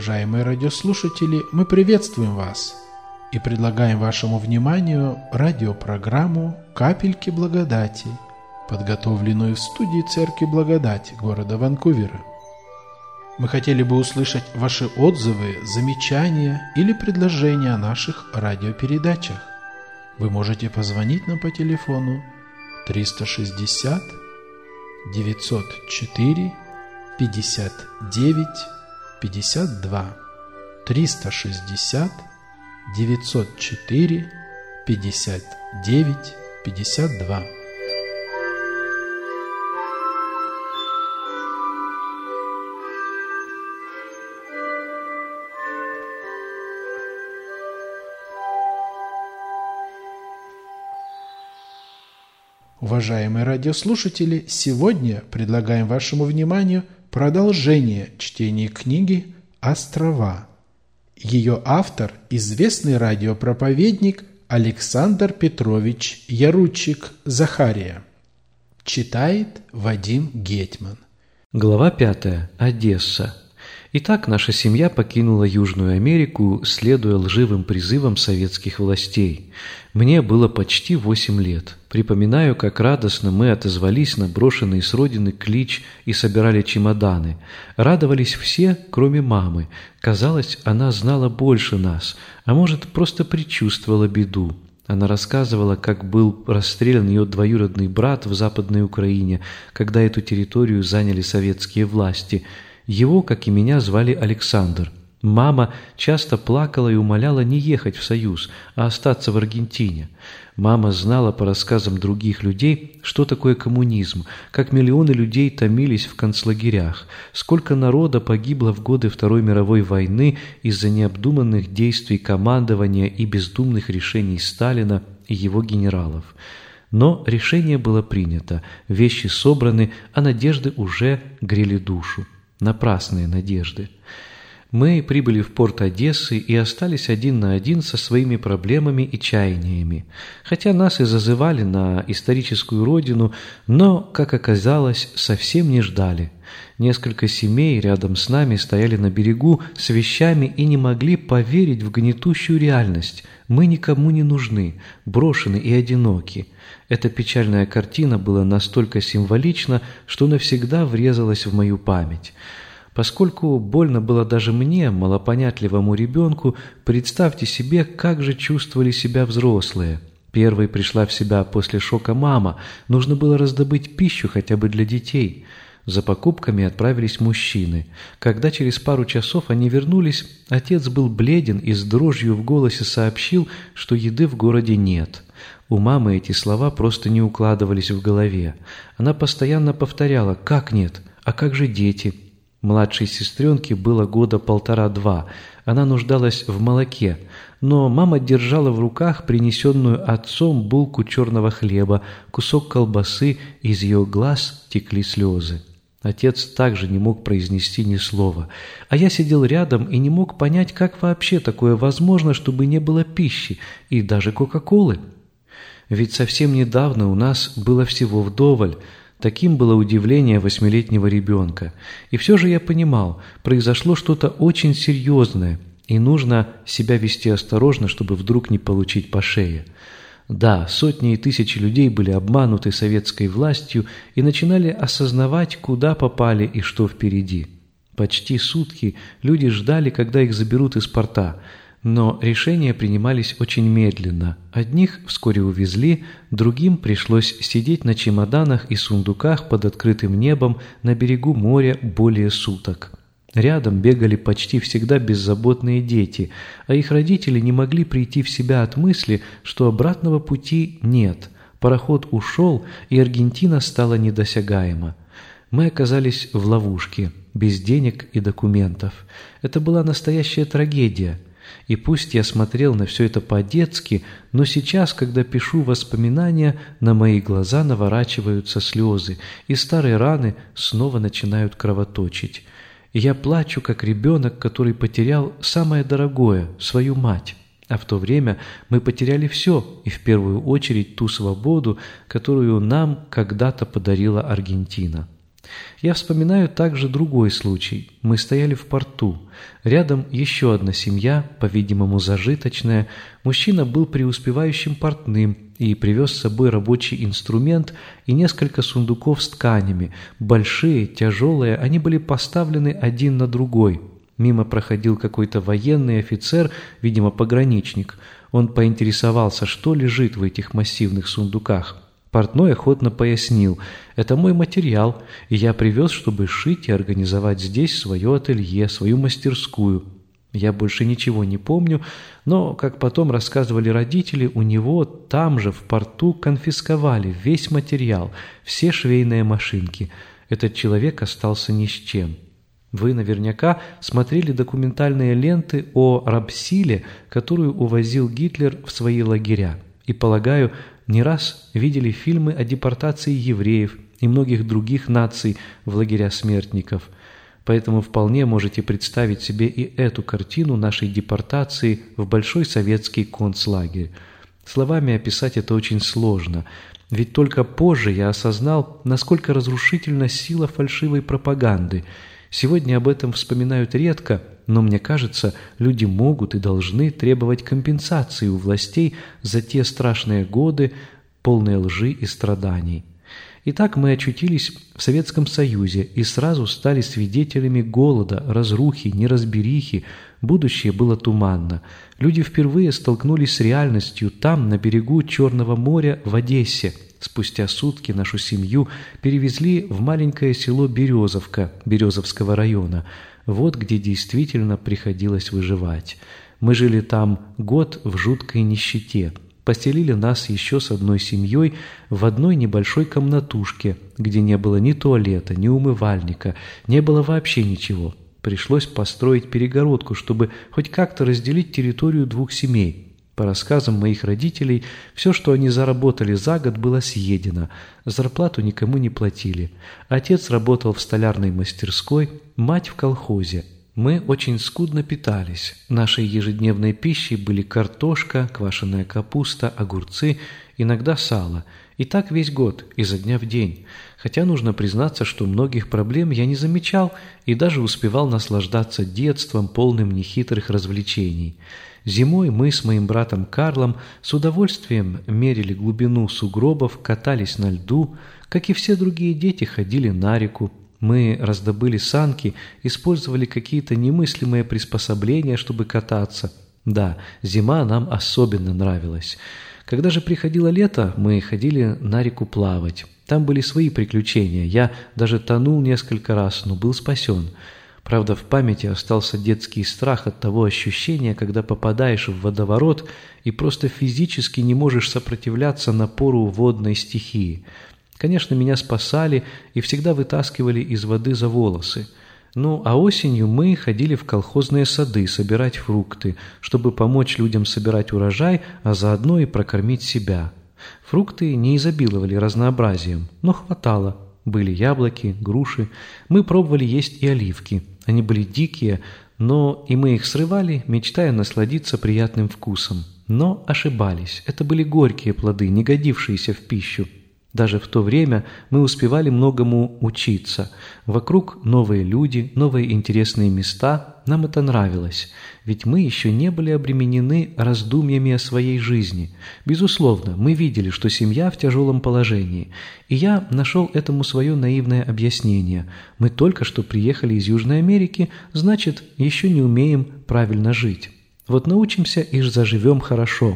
Уважаемые радиослушатели, мы приветствуем вас и предлагаем вашему вниманию радиопрограмму «Капельки благодати», подготовленную в студии Церкви Благодати города Ванкувера. Мы хотели бы услышать ваши отзывы, замечания или предложения о наших радиопередачах. Вы можете позвонить нам по телефону 360 904 59 52 360 904 59 52. Уважаемые радиослушатели, сегодня предлагаем вашему вниманию продолжение чтения книги «Острова». Ее автор – известный радиопроповедник Александр Петрович Ярудчик-Захария. Читает Вадим Гетман. Глава 5. Одесса. Итак, наша семья покинула Южную Америку, следуя лживым призывам советских властей. Мне было почти 8 лет. Припоминаю, как радостно мы отозвались на брошенный с родины клич и собирали чемоданы. Радовались все, кроме мамы. Казалось, она знала больше нас, а может, просто предчувствовала беду. Она рассказывала, как был расстрелян ее двоюродный брат в Западной Украине, когда эту территорию заняли советские власти. Его, как и меня, звали Александр. Мама часто плакала и умоляла не ехать в Союз, а остаться в Аргентине. Мама знала по рассказам других людей, что такое коммунизм, как миллионы людей томились в концлагерях, сколько народа погибло в годы Второй мировой войны из-за необдуманных действий командования и бездумных решений Сталина и его генералов. Но решение было принято, вещи собраны, а надежды уже грели душу. Напрасные надежды. Мы прибыли в порт Одессы и остались один на один со своими проблемами и чаяниями. Хотя нас и зазывали на историческую родину, но, как оказалось, совсем не ждали. Несколько семей рядом с нами стояли на берегу с вещами и не могли поверить в гнетущую реальность. Мы никому не нужны, брошены и одиноки. Эта печальная картина была настолько символична, что навсегда врезалась в мою память. Поскольку больно было даже мне, малопонятливому ребенку, представьте себе, как же чувствовали себя взрослые. Первой пришла в себя после шока мама, нужно было раздобыть пищу хотя бы для детей. За покупками отправились мужчины. Когда через пару часов они вернулись, отец был бледен и с дрожью в голосе сообщил, что еды в городе нет. У мамы эти слова просто не укладывались в голове. Она постоянно повторяла: «Как нет? А как же дети?» Младшей сестренке было года 1,5-2. Она нуждалась в молоке, но мама держала в руках принесенную отцом булку черного хлеба, кусок колбасы, из ее глаз текли слезы. Отец также не мог произнести ни слова, а я сидел рядом и не мог понять, как вообще такое возможно, чтобы не было пищи и даже кока-колы. Ведь совсем недавно у нас было всего вдоволь. Таким было удивление 8-летнего ребенка. И все же я понимал, произошло что-то очень серьезное, и нужно себя вести осторожно, чтобы вдруг не получить по шее. Да, сотни и тысячи людей были обмануты советской властью и начинали осознавать, куда попали и что впереди. Почти сутки люди ждали, когда их заберут из порта. Но решения принимались очень медленно. Одних вскоре увезли, другим пришлось сидеть на чемоданах и сундуках под открытым небом на берегу моря более суток. Рядом бегали почти всегда беззаботные дети, а их родители не могли прийти в себя от мысли, что обратного пути нет. Пароход ушел, и Аргентина стала недосягаема. Мы оказались в ловушке, без денег и документов. Это была настоящая трагедия. И пусть я смотрел на все это по-детски, но сейчас, когда пишу воспоминания, на мои глаза наворачиваются слезы, и старые раны снова начинают кровоточить. И я плачу, как ребенок, который потерял самое дорогое – свою мать. А в то время мы потеряли все, и в первую очередь ту свободу, которую нам когда-то подарила Аргентина. Я вспоминаю также другой случай. Мы стояли в порту. Рядом еще одна семья, по-видимому зажиточная. Мужчина был преуспевающим портным и привез с собой рабочий инструмент и несколько сундуков с тканями. Большие, тяжелые, они были поставлены один на другой. Мимо проходил какой-то военный офицер, видимо, пограничник. Он поинтересовался, что лежит в этих массивных сундуках. Портной охотно пояснил: «Это мой материал, и я привез, чтобы шить и организовать здесь свое ателье, свою мастерскую». Я больше ничего не помню, но, как потом рассказывали родители, у него там же в порту конфисковали весь материал, все швейные машинки. Этот человек остался ни с чем. Вы наверняка смотрели документальные ленты о рабсиле, которую увозил Гитлер в свои лагеря. И, полагаю, не раз видели фильмы о депортации евреев и многих других наций в лагеря смертников. Поэтому вполне можете представить себе и эту картину нашей депортации в Большой советский концлагерь. Словами описать это очень сложно, ведь только позже я осознал, насколько разрушительна сила фальшивой пропаганды. Сегодня об этом вспоминают редко, но мне кажется, люди могут и должны требовать компенсации у властей за те страшные годы, полные лжи и страданий. Итак, мы очутились в Советском Союзе и сразу стали свидетелями голода, разрухи, неразберихи. Будущее было туманно. Люди впервые столкнулись с реальностью там, на берегу Черного моря, в Одессе. Спустя сутки нашу семью перевезли в маленькое село Березовка Березовского района. Вот где действительно приходилось выживать. Мы жили там год в жуткой нищете. Поселили нас еще с одной семьей в одной небольшой комнатушке, где не было ни туалета, ни умывальника, не было вообще ничего. Пришлось построить перегородку, чтобы хоть как-то разделить территорию двух семей. По рассказам моих родителей, все, что они заработали за год, было съедено. Зарплату никому не платили. Отец работал в столярной мастерской, мать в колхозе. Мы очень скудно питались. Нашей ежедневной пищей были картошка, квашеная капуста, огурцы, иногда сало. И так весь год, изо дня в день. Хотя нужно признаться, что многих проблем я не замечал и даже успевал наслаждаться детством, полным нехитрых развлечений. Зимой мы с моим братом Карлом с удовольствием мерили глубину сугробов, катались на льду, как и все другие дети, ходили на реку. Мы раздобыли санки, использовали какие-то немыслимые приспособления, чтобы кататься. Да, зима нам особенно нравилась. Когда же приходило лето, мы ходили на реку плавать. Там были свои приключения. Я даже тонул несколько раз, но был спасен. Правда, в памяти остался детский страх от того ощущения, когда попадаешь в водоворот и просто физически не можешь сопротивляться напору водной стихии. Конечно, меня спасали и всегда вытаскивали из воды за волосы. Ну, а осенью мы ходили в колхозные сады собирать фрукты, чтобы помочь людям собирать урожай, а заодно и прокормить себя. Фрукты не изобиловали разнообразием, но хватало. Были яблоки, груши. Мы пробовали есть и оливки. Они были дикие, но и мы их срывали, мечтая насладиться приятным вкусом. Но ошибались. Это были горькие плоды, не годившиеся в пищу. Даже в то время мы успевали многому учиться. Вокруг новые люди, новые интересные места. Нам это нравилось, ведь мы еще не были обременены раздумьями о своей жизни. Безусловно, мы видели, что семья в тяжелом положении, и я нашел этому свое наивное объяснение. Мы только что приехали из Южной Америки, значит, еще не умеем правильно жить. Вот научимся и заживем хорошо.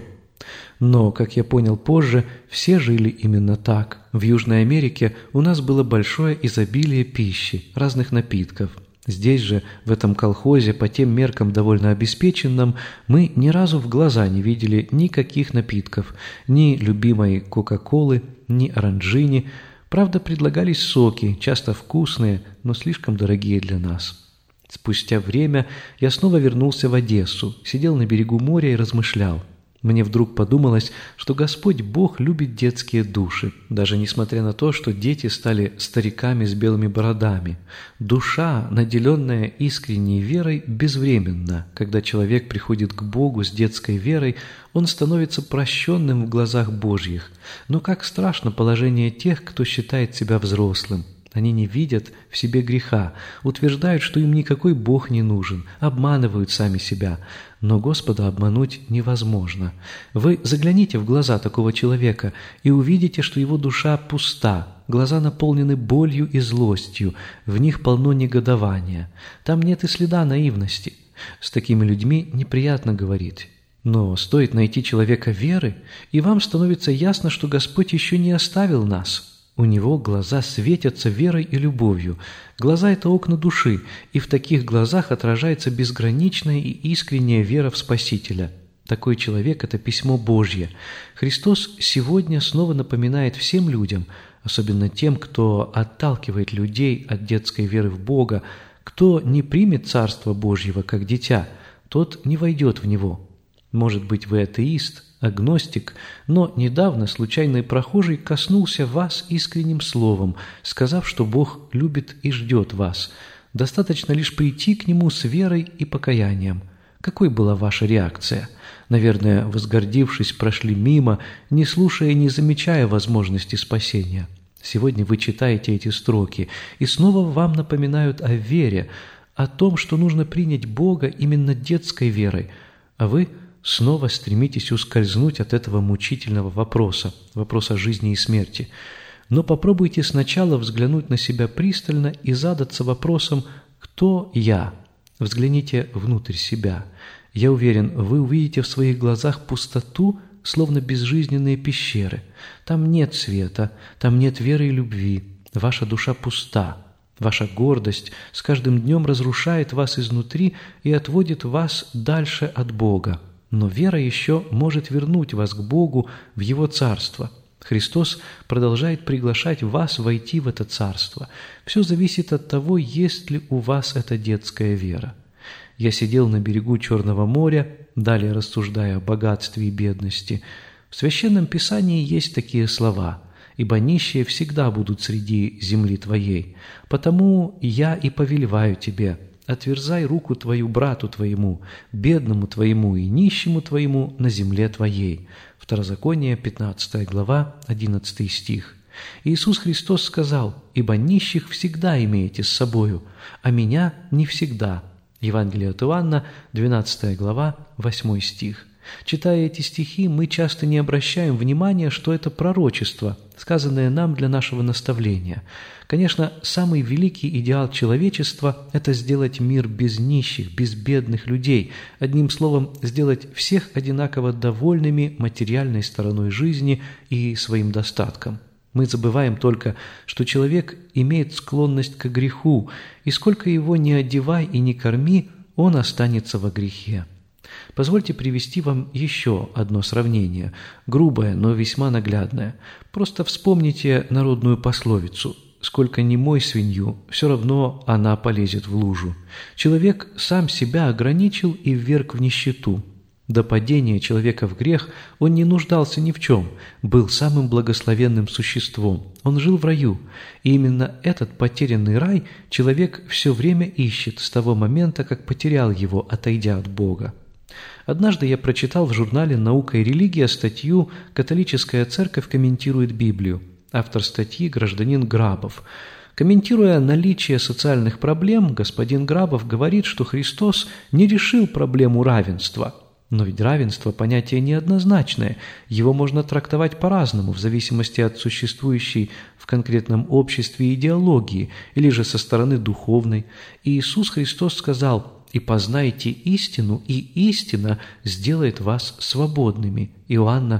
Но, как я понял позже, все жили именно так. В Южной Америке у нас было большое изобилие пищи, разных напитков. Здесь же, в этом колхозе, по тем меркам довольно обеспеченным, мы ни разу в глаза не видели никаких напитков, ни любимой кока-колы, ни оранжини. Правда, предлагались соки, часто вкусные, но слишком дорогие для нас. Спустя время я снова вернулся в Одессу, сидел на берегу моря и размышлял. Мне вдруг подумалось, что Господь Бог любит детские души, даже несмотря на то, что дети стали стариками с белыми бородами. Душа, наделенная искренней верой, безвременна. Когда человек приходит к Богу с детской верой, он становится прощенным в глазах Божьих. Но как страшно положение тех, кто считает себя взрослым. Они не видят в себе греха, утверждают, что им никакой Бог не нужен, обманывают сами себя. Но Господа обмануть невозможно. Вы загляните в глаза такого человека и увидите, что его душа пуста, глаза наполнены болью и злостью, в них полно негодования. Там нет и следа наивности. С такими людьми неприятно говорить. Но стоит найти человека веры, и вам становится ясно, что Господь еще не оставил нас. У него глаза светятся верой и любовью. Глаза – это окна души, и в таких глазах отражается безграничная и искренняя вера в Спасителя. Такой человек – это письмо Божье. Христос сегодня снова напоминает всем людям, особенно тем, кто отталкивает людей от детской веры в Бога, кто не примет Царство Божьего как дитя, тот не войдет в него. Может быть, вы атеист, агностик, но недавно случайный прохожий коснулся вас искренним словом, сказав, что Бог любит и ждет вас. Достаточно лишь прийти к Нему с верой и покаянием. Какой была ваша реакция? Наверное, возгордившись, прошли мимо, не слушая и не замечая возможности спасения. Сегодня вы читаете эти строки, и снова вам напоминают о вере, о том, что нужно принять Бога именно детской верой, а вы снова стремитесь ускользнуть от этого мучительного вопроса жизни и смерти. Но попробуйте сначала взглянуть на себя пристально и задаться вопросом «Кто я?». Взгляните внутрь себя. Я уверен, вы увидите в своих глазах пустоту, словно безжизненные пещеры. Там нет света, там нет веры и любви. Ваша душа пуста. Ваша гордость с каждым днем разрушает вас изнутри и отводит вас дальше от Бога. Но вера еще может вернуть вас к Богу в Его Царство. Христос продолжает приглашать вас войти в это Царство. Все зависит от того, есть ли у вас эта детская вера. Я сидел на берегу Черного моря, далее рассуждая о богатстве и бедности. В Священном Писании есть такие слова: «Ибо нищие всегда будут среди земли твоей, потому я и повелеваю тебе». Отверзай руку твою брату твоему, бедному твоему и нищему твоему на земле твоей. Второзаконие, 15 глава, 11 стих. Иисус Христос сказал: «Ибо нищих всегда имеете с собою, а меня не всегда». Евангелие от Иоанна, 12 глава, 8 стих. Читая эти стихи, мы часто не обращаем внимания, что это пророчество, сказанное нам для нашего наставления. Конечно, самый великий идеал человечества – это сделать мир без нищих, без бедных людей, одним словом, сделать всех одинаково довольными материальной стороной жизни и своим достатком. Мы забываем только, что человек имеет склонность к греху, и сколько его ни одевай и ни корми, он останется во грехе. Позвольте привести вам еще одно сравнение, грубое, но весьма наглядное. Просто вспомните народную пословицу: «Сколько ни мой свинью, все равно она полезет в лужу». Человек сам себя ограничил и вверг в нищету. До падения человека в грех он не нуждался ни в чем, был самым благословенным существом. Он жил в раю, и именно этот потерянный рай человек все время ищет с того момента, как потерял его, отойдя от Бога. Однажды я прочитал в журнале «Наука и религия» статью «Католическая церковь комментирует Библию». Автор статьи – гражданин Грабов. Комментируя наличие социальных проблем, господин Грабов говорит, что Христос не решил проблему равенства. Но ведь равенство – понятие неоднозначное, его можно трактовать по-разному в зависимости от существующей в конкретном обществе идеологии или же со стороны духовной. И Иисус Христос сказал: «И познайте истину, и истина сделает вас свободными». Иоанна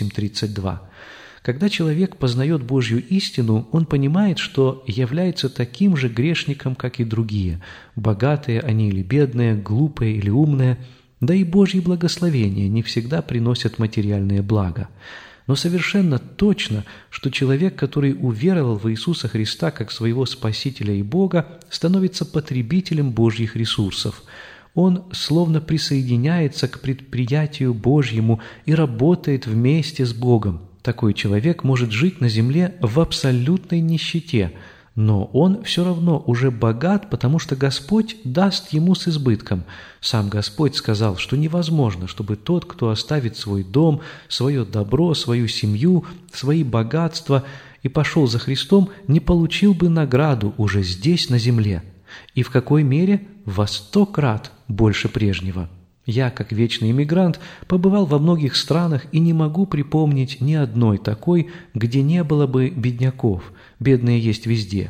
8:32. Когда человек познает Божью истину, он понимает, что является таким же грешником, как и другие, богатые они или бедные, глупые или умные. Да и Божьи благословения не всегда приносят материальные блага. Но совершенно точно, что человек, который уверовал в Иисуса Христа как своего Спасителя и Бога, становится потребителем Божьих ресурсов. Он словно присоединяется к предприятию Божьему и работает вместе с Богом. Такой человек может жить на земле в абсолютной нищете, но он все равно уже богат, потому что Господь даст ему с избытком. Сам Господь сказал, что невозможно, чтобы тот, кто оставит свой дом, свое добро, свою семью, свои богатства и пошел за Христом, не получил бы награду уже здесь, на земле. И в какой мере? Во 100 крат больше прежнего. Я, как вечный эмигрант, побывал во многих странах и не могу припомнить ни одной такой, где не было бы бедняков. Бедные есть везде.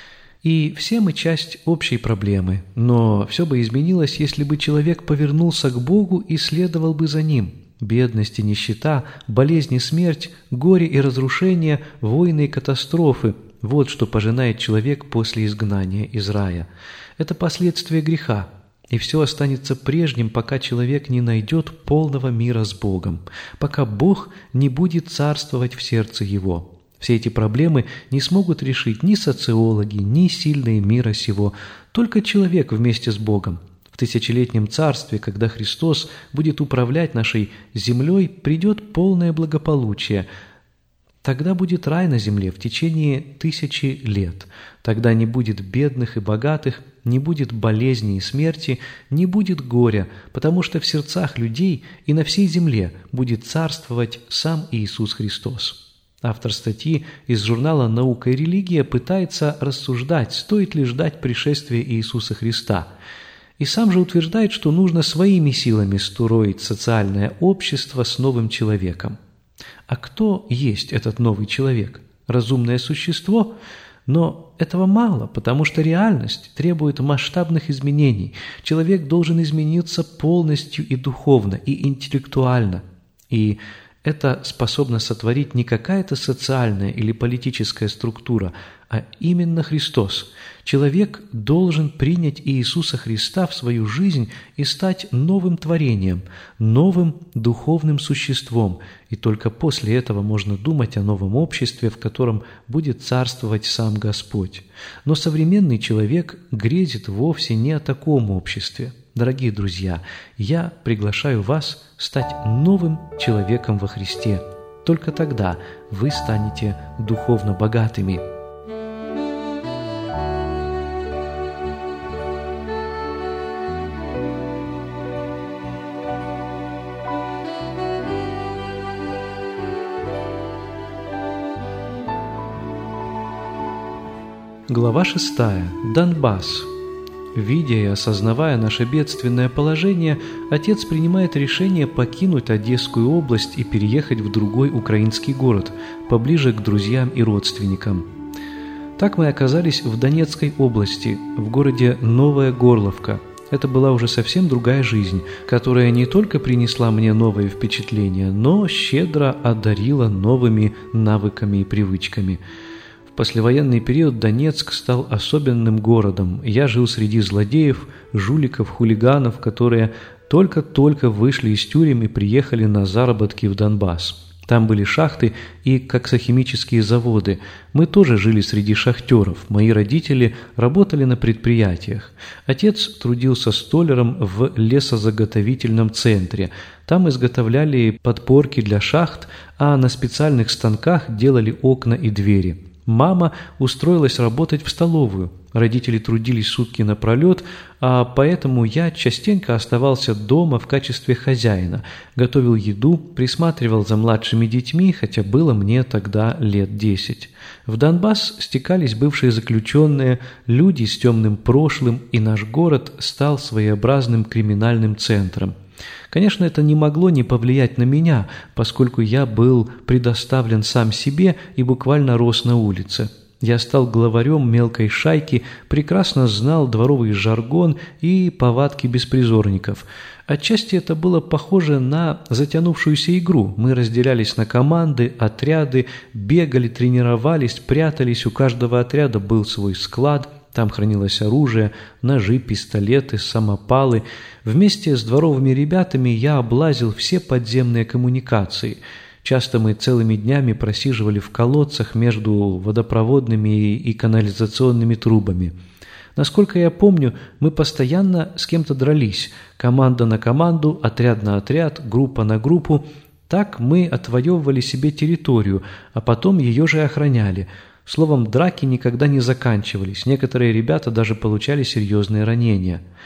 И все мы часть общей проблемы, но все бы изменилось, если бы человек повернулся к Богу и следовал бы за Ним. Бедность и нищета, болезни, смерть, горе и разрушение, войны и катастрофы – вот что пожинает человек после изгнания из рая. Это последствия греха. И все останется прежним, пока человек не найдет полного мира с Богом, пока Бог не будет царствовать в сердце его. Все эти проблемы не смогут решить ни социологи, ни сильные мира сего, только человек вместе с Богом. В тысячелетнем царстве, когда Христос будет управлять нашей землей, придет полное благополучие. Тогда будет рай на земле в течение 1000 лет. Тогда не будет бедных и богатых, не будет болезни и смерти, не будет горя, потому что в сердцах людей и на всей земле будет царствовать сам Иисус Христос. Автор статьи из журнала «Наука и религия» пытается рассуждать, стоит ли ждать пришествия Иисуса Христа. И сам же утверждает, что нужно своими силами строить социальное общество с новым человеком. А кто есть этот новый человек? Разумное существо? Но этого мало, потому что реальность требует масштабных изменений. Человек должен измениться полностью и духовно, и интеллектуально. И это способна сотворить не какая-то социальная или политическая структура, а именно Христос. Человек должен принять Иисуса Христа в свою жизнь и стать новым творением, новым духовным существом. И только после этого можно думать о новом обществе, в котором будет царствовать сам Господь. Но современный человек грезит вовсе не о таком обществе. Дорогие друзья, я приглашаю вас стать новым человеком во Христе. Только тогда вы станете духовно богатыми. Глава 6. Донбасс. Видя и осознавая наше бедственное положение, отец принимает решение покинуть Одесскую область и переехать в другой украинский город, поближе к друзьям и родственникам. Так мы оказались в Донецкой области, в городе Новая Горловка. Это была уже совсем другая жизнь, которая не только принесла мне новые впечатления, но щедро одарила новыми навыками и привычками. В послевоенный период Донецк стал особенным городом. Я жил среди злодеев, жуликов, хулиганов, которые только-только вышли из тюрем и приехали на заработки в Донбасс. Там были шахты и коксохимические заводы. Мы тоже жили среди шахтеров. Мои родители работали на предприятиях. Отец трудился столяром в лесозаготовительном центре. Там изготовляли подпорки для шахт, а на специальных станках делали окна и двери. Мама устроилась работать в столовую. Родители трудились сутки напролет, а поэтому я частенько оставался дома в качестве хозяина, готовил еду, присматривал за младшими детьми, хотя было мне тогда лет 10. В Донбасс стекались бывшие заключенные, люди с темным прошлым, и наш город стал своеобразным криминальным центром. Конечно, это не могло не повлиять на меня, поскольку я был предоставлен сам себе и буквально рос на улице. Я стал главарем мелкой шайки, прекрасно знал дворовый жаргон и повадки беспризорников. Отчасти это было похоже на затянувшуюся игру. Мы разделялись на команды, отряды, бегали, тренировались, прятались. У каждого отряда был свой склад. Там хранилось оружие, ножи, пистолеты, самопалы. Вместе с дворовыми ребятами я облазил все подземные коммуникации. Часто мы целыми днями просиживали в колодцах между водопроводными и канализационными трубами. Насколько я помню, мы постоянно с кем-то дрались. Команда на команду, отряд на отряд, группа на группу. Так мы отвоевывали себе территорию, а потом ее же охраняли. Словом, драки никогда не заканчивались, некоторые ребята даже получали серьезные ранения.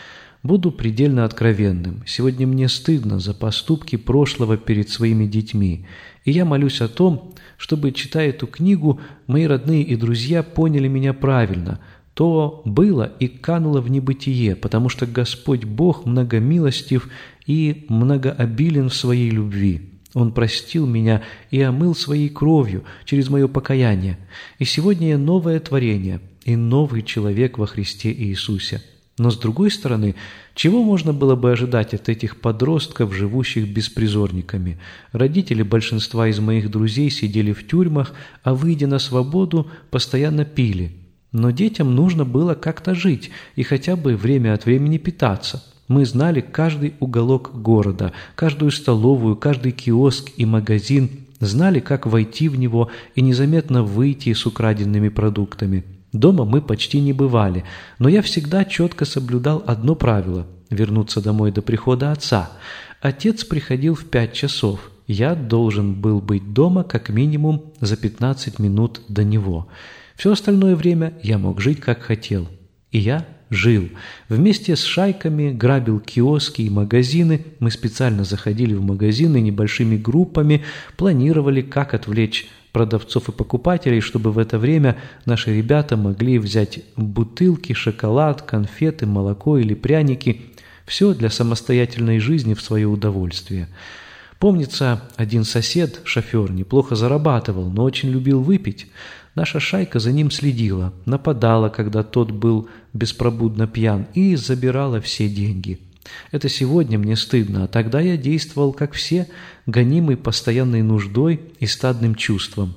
Буду предельно откровенным. Сегодня мне стыдно за поступки прошлого перед своими детьми, и я молюсь о том, чтобы, читая эту книгу, мои родные и друзья поняли меня правильно. То было и кануло в небытие, потому что Господь Бог многомилостив и многообилен в своей любви. Он простил меня и омыл своей кровью через мое покаяние. И сегодня я новое творение и новый человек во Христе Иисусе. Но с другой стороны, чего можно было бы ожидать от этих подростков, живущих беспризорниками? Родители большинства из моих друзей сидели в тюрьмах, а, выйдя на свободу, постоянно пили. Но детям нужно было как-то жить и хотя бы время от времени питаться. Мы знали каждый уголок города, каждую столовую, каждый киоск и магазин, знали, как войти в него и незаметно выйти с украденными продуктами. Дома мы почти не бывали, но я всегда четко соблюдал одно правило – вернуться домой до прихода отца. Отец приходил в 5 часов. Я должен был быть дома как минимум за 15 минут до него. Все остальное время я мог жить как хотел. И я жил. Вместе с шайками грабил киоски и магазины. Мы специально заходили в магазины небольшими группами, планировали, как отвлечь продавцов и покупателей, чтобы в это время наши ребята могли взять бутылки, шоколад, конфеты, молоко или пряники. Все для самостоятельной жизни в свое удовольствие. Помнится, один сосед, шофер, неплохо зарабатывал, но очень любил выпить. Наша шайка за ним следила, нападала, когда тот был беспробудно пьян, и забирала все деньги. Это сегодня мне стыдно, а тогда я действовал, как все, гонимый постоянной нуждой и стадным чувством.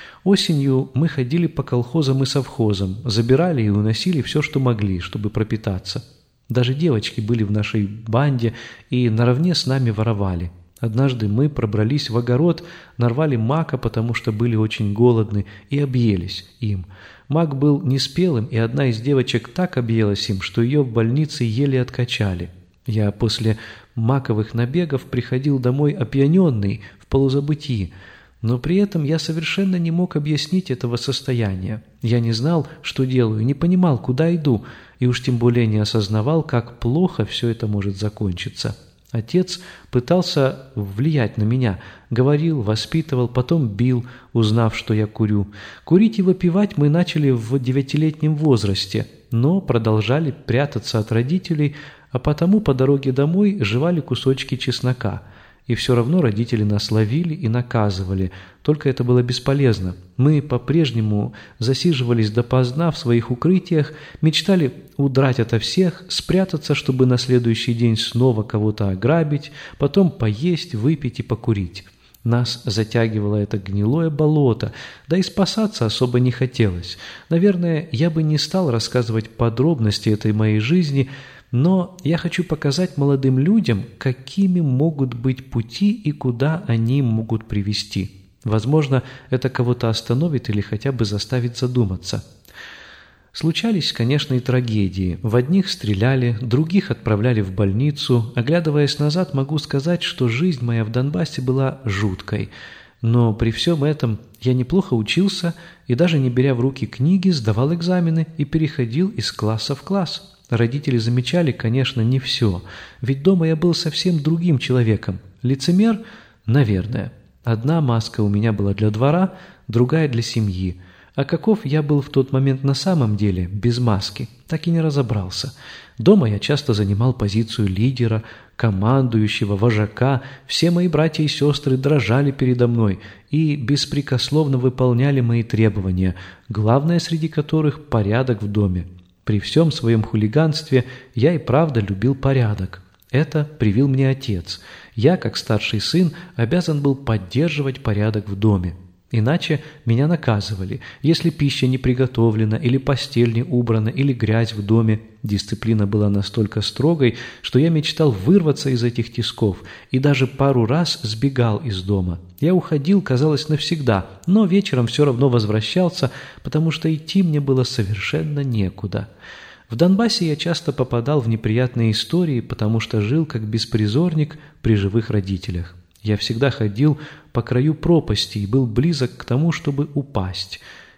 Осенью мы ходили по колхозам и совхозам, забирали и уносили все, что могли, чтобы пропитаться. Даже девочки были в нашей банде и наравне с нами воровали. Однажды мы пробрались в огород, нарвали мака, потому что были очень голодны, и объелись им. Мак был неспелым, и одна из девочек так объелась им, что ее в больнице еле откачали. Я после маковых набегов приходил домой опьяненный, в полузабытии, но при этом я совершенно не мог объяснить этого состояния. Я не знал, что делаю, не понимал, куда иду, и уж тем более не осознавал, как плохо все это может закончиться. Отец пытался влиять на меня, говорил, воспитывал, потом бил, узнав, что я курю. Курить и выпивать мы начали в 9-летнем возрасте, но продолжали прятаться от родителей, а потому по дороге домой жевали кусочки чеснока. И все равно родители нас ловили и наказывали, только это было бесполезно. Мы по-прежнему засиживались допоздна в своих укрытиях, мечтали удрать ото всех, спрятаться, чтобы на следующий день снова кого-то ограбить, потом поесть, выпить и покурить. Нас затягивало это гнилое болото, да и спасаться особо не хотелось. Наверное, я бы не стал рассказывать подробности этой моей жизни, но я хочу показать молодым людям, какими могут быть пути и куда они могут привести. Возможно, это кого-то остановит или хотя бы заставит задуматься. Случались, конечно, и трагедии. В одних стреляли, других отправляли в больницу. Оглядываясь назад, могу сказать, что жизнь моя в Донбассе была жуткой. Но при всем этом я неплохо учился и даже не беря в руки книги, сдавал экзамены и переходил из класса в класс. Родители замечали, конечно, не все, ведь дома я был совсем другим человеком. Лицемер? Наверное. Одна маска у меня была для двора, другая для семьи. А каков я был в тот момент на самом деле, без маски, так и не разобрался. Дома я часто занимал позицию лидера, командующего, вожака. Все мои братья и сестры дрожали передо мной и беспрекословно выполняли мои требования, главное среди которых – порядок в доме. При всем своем хулиганстве я и правда любил порядок. Это привил мне отец. Я, как старший сын, обязан был поддерживать порядок в доме. Иначе меня наказывали, если пища не приготовлена, или постель не убрана, или грязь в доме. Дисциплина была настолько строгой, что я мечтал вырваться из этих тисков и даже пару раз сбегал из дома. Я уходил, казалось, навсегда, но вечером все равно возвращался, потому что идти мне было совершенно некуда. В Донбассе я часто попадал в неприятные истории, потому что жил как беспризорник при живых родителях. Я всегда ходил по краю пропасти и был близок к тому, чтобы упасть.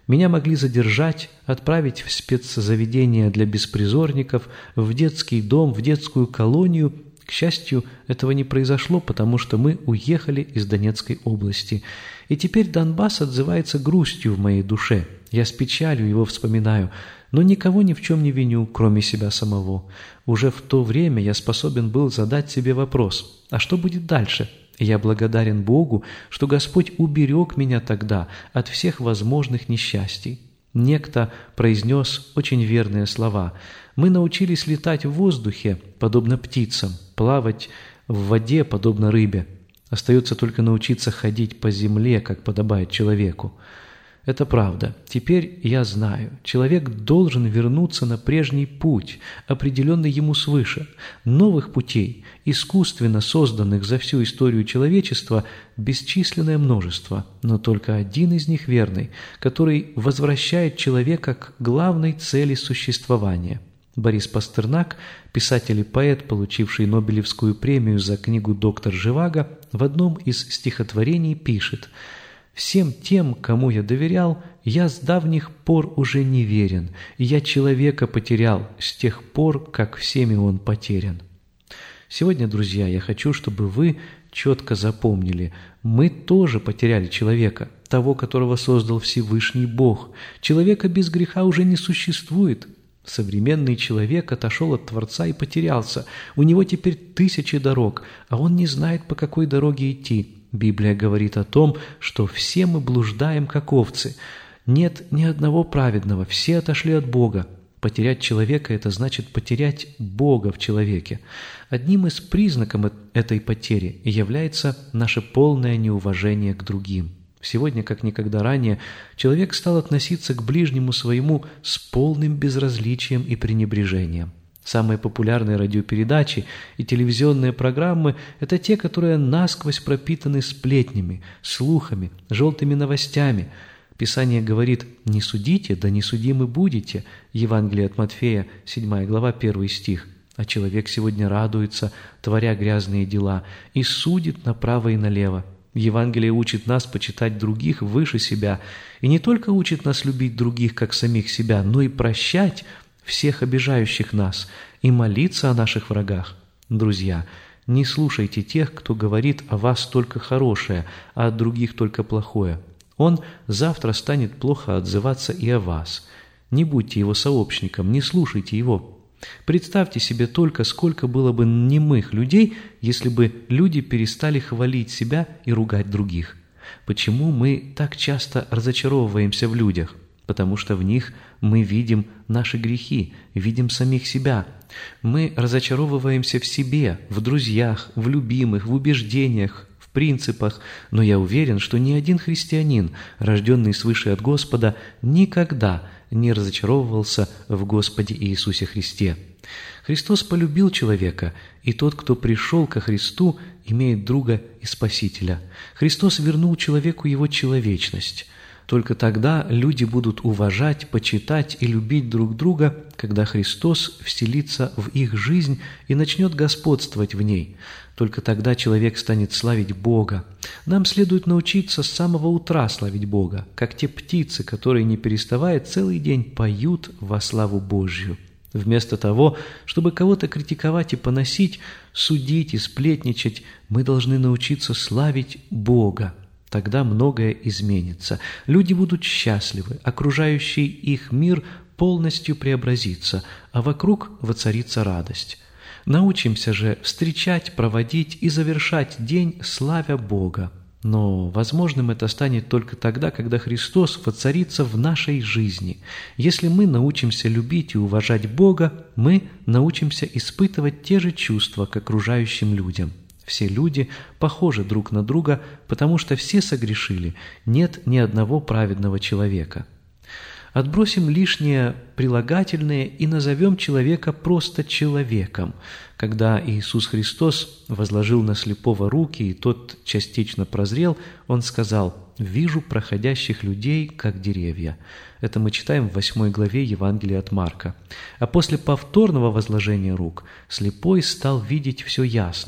Меня могли задержать, отправить в спецзаведение для беспризорников, в детский дом, в детскую колонию. К счастью, этого не произошло, потому что мы уехали из Донецкой области. И теперь Донбасс отзывается грустью в моей душе. Я с печалью его вспоминаю, но никого ни в чем не виню, кроме себя самого. Уже в то время я способен был задать себе вопрос: а что будет дальше? И я благодарен Богу, что Господь уберег меня тогда от всех возможных несчастий. Некто произнес очень верные слова: «Мы научились летать в воздухе, подобно птицам, плавать в воде, подобно рыбе. Остается только научиться ходить по земле, как подобает человеку». Это правда. Теперь я знаю, человек должен вернуться на прежний путь, определенный ему свыше. Новых путей, искусственно созданных за всю историю человечества, бесчисленное множество, но только один из них верный, который возвращает человека к главной цели существования. Борис Пастернак, писатель и поэт, получивший Нобелевскую премию за книгу «Доктор Живаго», в одном из стихотворений пишет: «Всем тем, кому я доверял, я с давних пор уже не верен, и я человека потерял с тех пор, как всеми он потерян». Сегодня, друзья, я хочу, чтобы вы четко запомнили: мы тоже потеряли человека, того, которого создал Всевышний Бог. Человека без греха уже не существует. Современный человек отошел от Творца и потерялся. У него теперь 1000 дорог, а он не знает, по какой дороге идти. Библия говорит о том, что все мы блуждаем, как овцы. Нет ни одного праведного, все отошли от Бога. Потерять человека – это значит потерять Бога в человеке. Одним из признаков этой потери является наше полное неуважение к другим. Сегодня, как никогда ранее, человек стал относиться к ближнему своему с полным безразличием и пренебрежением. Самые популярные радиопередачи и телевизионные программы – это те, которые насквозь пропитаны сплетнями, слухами, желтыми новостями. Писание говорит: «Не судите, да не судимы будете». Евангелие от Матфея, 7 глава, 1 стих. А человек сегодня радуется, творя грязные дела, и судит направо и налево. Евангелие учит нас почитать других выше себя, и не только учит нас любить других, как самих себя, но и прощать всех обижающих нас и молиться о наших врагах. Друзья, не слушайте тех, кто говорит о вас только хорошее, а о других только плохое. Он завтра станет плохо отзываться и о вас. Не будьте его сообщником, не слушайте его. Представьте себе только, сколько было бы немых людей, если бы люди перестали хвалить себя и ругать других. Почему мы так часто разочаровываемся в людях? Потому что в них мы видим наши грехи, видим самих себя. Мы разочаровываемся в себе, в друзьях, в любимых, в убеждениях, в принципах. Но я уверен, что ни один христианин, рожденный свыше от Господа, никогда не разочаровывался в Господе Иисусе Христе. Христос полюбил человека, и тот, кто пришел ко Христу, имеет друга и Спасителя. Христос вернул человеку его человечность. Только тогда люди будут уважать, почитать и любить друг друга, когда Христос вселится в их жизнь и начнет господствовать в ней. Только тогда человек станет славить Бога. Нам следует научиться с самого утра славить Бога, как те птицы, которые, не переставая, целый день поют во славу Божью. Вместо того, чтобы кого-то критиковать и поносить, судить и сплетничать, мы должны научиться славить Бога. Тогда многое изменится. Люди будут счастливы, окружающий их мир полностью преобразится, а вокруг воцарится радость. Научимся же встречать, проводить и завершать день, славя Бога. Но возможным это станет только тогда, когда Христос воцарится в нашей жизни. Если мы научимся любить и уважать Бога, мы научимся испытывать те же чувства к окружающим людям. Все люди похожи друг на друга, потому что все согрешили, нет ни одного праведного человека. Отбросим лишнее прилагательное и назовем человека просто человеком. Когда Иисус Христос возложил на слепого руки, и тот частично прозрел, Он сказал: «Вижу проходящих людей, как деревья». Это мы читаем в 8 главе Евангелия от Марка. А после повторного возложения рук слепой стал видеть все ясно.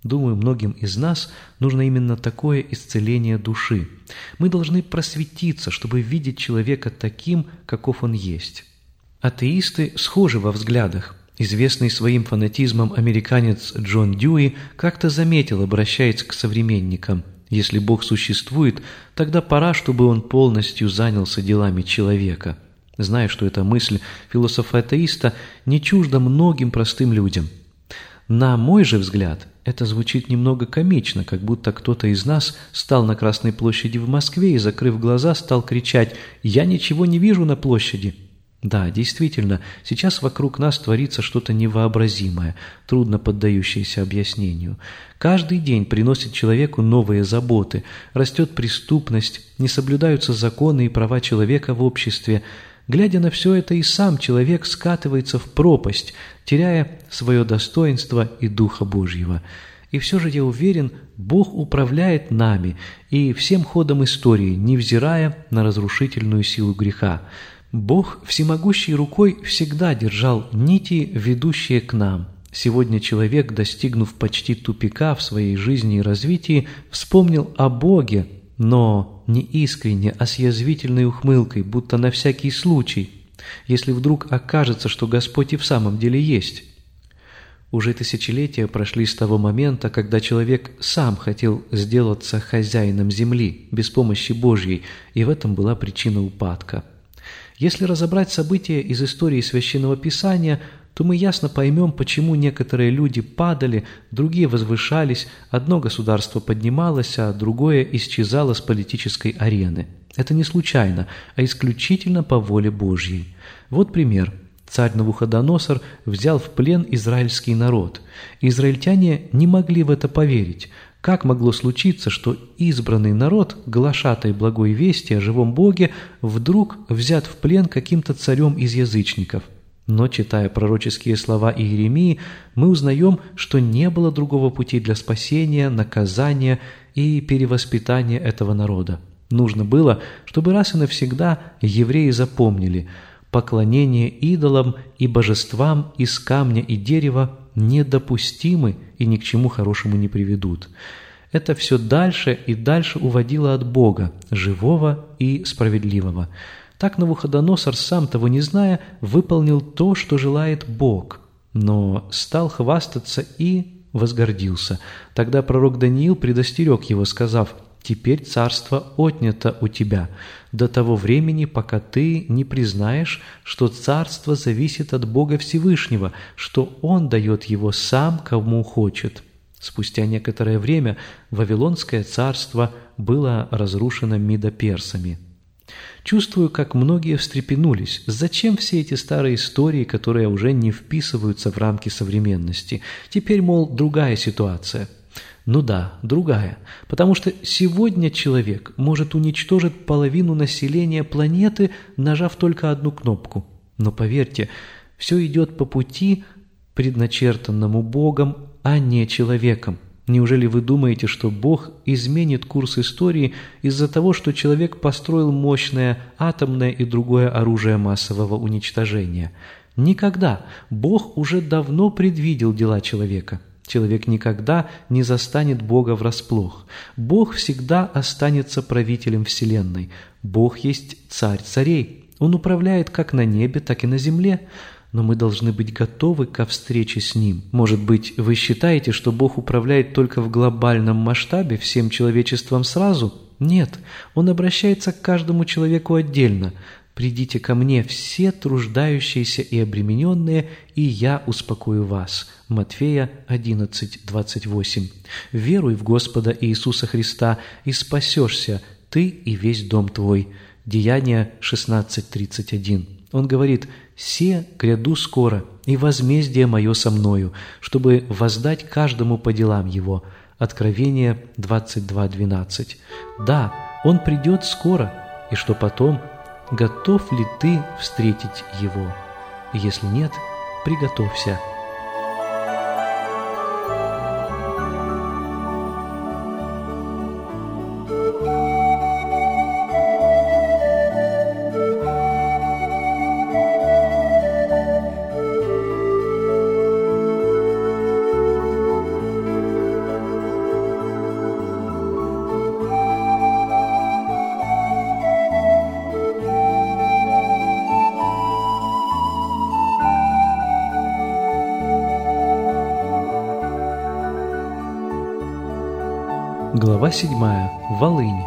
Думаю, многим из нас нужно именно такое исцеление души. Мы должны просветиться, чтобы видеть человека таким, каков он есть. Атеисты схожи во взглядах. Известный своим фанатизмом американец Джон Дьюи как-то заметил, обращаясь к современникам: «Если Бог существует, тогда пора, чтобы Он полностью занялся делами человека». Зная, что эта мысль философа-атеиста не чужда многим простым людям. На мой же взгляд, это звучит немного комично, как будто кто-то из нас стал на Красной площади в Москве и, закрыв глаза, стал кричать: «Я ничего не вижу на площади». Да, действительно, сейчас вокруг нас творится что-то невообразимое, трудно поддающееся объяснению. Каждый день приносит человеку новые заботы, растет преступность, не соблюдаются законы и права человека в обществе. Глядя на все это, и сам человек скатывается в пропасть, теряя свое достоинство и Духа Божьего. И все же я уверен, Бог управляет нами и всем ходом истории, невзирая на разрушительную силу греха. Бог всемогущей рукой всегда держал нити, ведущие к нам. Сегодня человек, достигнув почти тупика в своей жизни и развитии, вспомнил о Боге, но не искренне, а с язвительной ухмылкой, будто на всякий случай, если вдруг окажется, что Господь и в самом деле есть. Уже тысячелетия прошли с того момента, когда человек сам хотел сделаться хозяином земли без помощи Божьей, и в этом была причина упадка. Если разобрать события из истории Священного Писания, то мы ясно поймем, почему некоторые люди падали, другие возвышались, одно государство поднималось, а другое исчезало с политической арены. Это не случайно, а исключительно по воле Божьей. Вот пример. Царь Навуходоносор взял в плен израильский народ. Израильтяне не могли в это поверить. Как могло случиться, что избранный народ, глашатай благой вести о живом Боге, вдруг взят в плен каким-то царем из язычников? Но, читая пророческие слова Иеремии, мы узнаем, что не было другого пути для спасения, наказания и перевоспитания этого народа. Нужно было, чтобы раз и навсегда евреи запомнили: поклонение идолам и божествам из камня и дерева недопустимы и ни к чему хорошему не приведут. Это все дальше и дальше уводило от Бога, живого и справедливого. Так Навуходоносор, сам того не зная, выполнил то, что желает Бог, но стал хвастаться и возгордился. Тогда пророк Даниил предостерег его, сказав: «Теперь царство отнято у тебя до того времени, пока ты не признаешь, что царство зависит от Бога Всевышнего, что Он дает его сам, кому хочет». Спустя некоторое время Вавилонское царство было разрушено медоперсами. Чувствую, как многие встрепенулись. Зачем все эти старые истории, которые уже не вписываются в рамки современности? Теперь, мол, другая ситуация. Ну да, другая, потому что сегодня человек может уничтожить половину населения планеты, нажав только одну кнопку. Но поверьте, все идет по пути, предначертанному Богом, а не человеком. Неужели вы думаете, что Бог изменит курс истории из-за того, что человек построил мощное атомное и другое оружие массового уничтожения? Никогда. Бог уже давно предвидел дела человека. Человек никогда не застанет Бога врасплох. Бог всегда останется правителем Вселенной. Бог есть царь царей. Он управляет как на небе, так и на земле. Но мы должны быть готовы ко встрече с Ним. Может быть, вы считаете, что Бог управляет только в глобальном масштабе всем человечеством сразу? Нет, Он обращается к каждому человеку отдельно. «Придите ко мне, все труждающиеся и обремененные, и я успокою вас». Матфея 11:28. «Веруй в Господа Иисуса Христа, и спасешься ты и весь дом твой». Деяния 16:31. Он говорит: «Се гряду скоро, и возмездие мое со мною, чтобы воздать каждому по делам его». Откровение 22:12. Да, Он придет скоро, и что потом? Готов ли ты встретить Его? Если нет, приготовься. Глава 7. Волынь.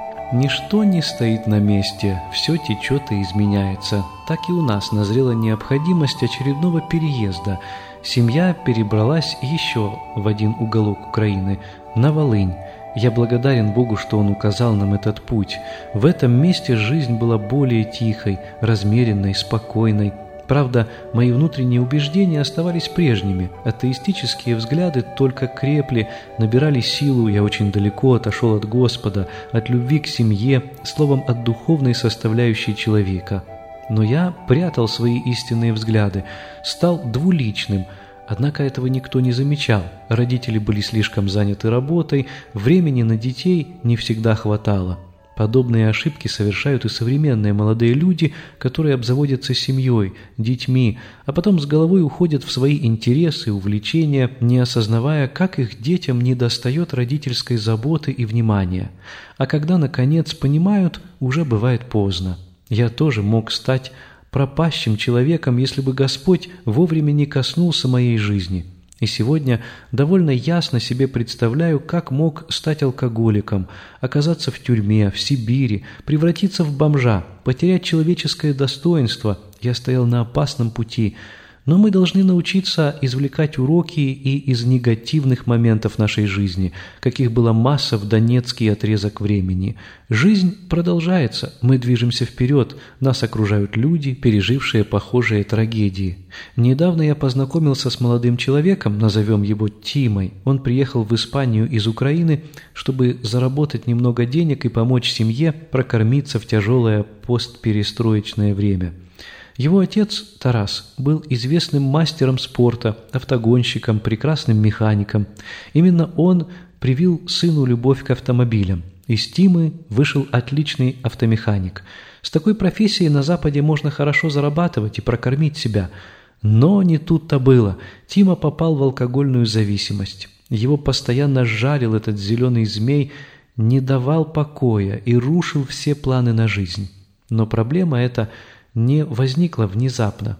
Ничто не стоит на месте, все течет и изменяется. Так и у нас назрела необходимость очередного переезда. Семья перебралась еще в один уголок Украины, на Волынь. Я благодарен Богу, что Он указал нам этот путь. В этом месте жизнь была более тихой, размеренной, спокойной. Правда, мои внутренние убеждения оставались прежними. Атеистические взгляды только крепли, набирали силу. Я очень далеко отошел от Господа, от любви к семье, словом, от духовной составляющей человека. Но я прятал свои истинные взгляды, стал двуличным. Однако этого никто не замечал. Родители были слишком заняты работой, времени на детей не всегда хватало. Подобные ошибки совершают и современные молодые люди, которые обзаводятся семьей, детьми, а потом с головой уходят в свои интересы, увлечения, не осознавая, как их детям недостает родительской заботы и внимания. А когда, наконец, понимают, уже бывает поздно. Я тоже мог стать пропащим человеком, если бы Господь вовремя не коснулся моей жизни. И сегодня довольно ясно себе представляю, как мог стать алкоголиком, оказаться в тюрьме, в Сибири, превратиться в бомжа, потерять человеческое достоинство. Я стоял на опасном пути. Но мы должны научиться извлекать уроки и из негативных моментов нашей жизни, каких была масса в Донецкий отрезок времени. Жизнь продолжается, мы движемся вперед, нас окружают люди, пережившие похожие трагедии. Недавно я познакомился с молодым человеком, назовем его Тимой. Он приехал в Испанию из Украины, чтобы заработать немного денег и помочь семье прокормиться в тяжелое постперестроечное время. Его отец, Тарас, был известным мастером спорта, автогонщиком, прекрасным механиком. Именно он привил сыну любовь к автомобилям. Из Тимы вышел отличный автомеханик. С такой профессией на Западе можно хорошо зарабатывать и прокормить себя. Но не тут-то было. Тима попал в алкогольную зависимость. Его постоянно жарил этот зеленый змей, не давал покоя и рушил все планы на жизнь. Но проблема эта не возникла внезапно.